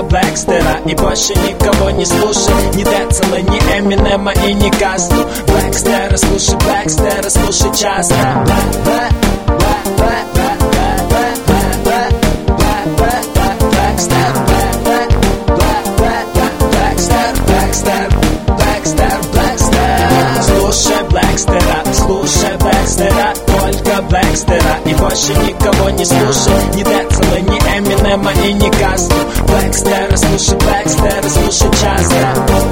Блэкстера и больше никого не слушай. Ни Децела, ни Эминема и ни Касту. Блэкстера, слушай часто. Слушай Блэкстера, только Блэкстера и больше никого не слушай. Ни Децела, ни Эминема и ни Касту. Блэкстера, слушай часто.